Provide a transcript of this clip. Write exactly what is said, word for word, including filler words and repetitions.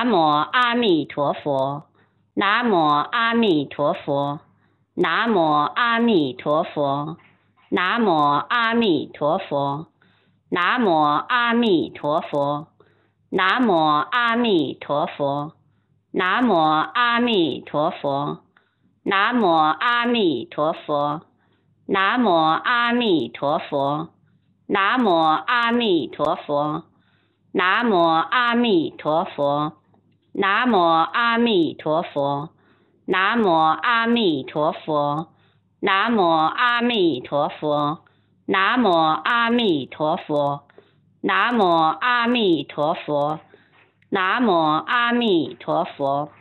南无阿弥陀佛，南无阿弥陀佛，南无阿弥陀佛，南无阿弥陀佛，南无阿弥陀佛，南无阿弥陀佛，南无阿弥陀佛，南无阿弥陀佛，南无阿弥陀佛，南无阿弥陀佛，南无阿弥陀佛，南无阿弥陀佛，南无阿弥陀佛，南无阿弥陀佛，南无阿弥陀佛，南无阿弥陀佛，南无阿弥陀佛。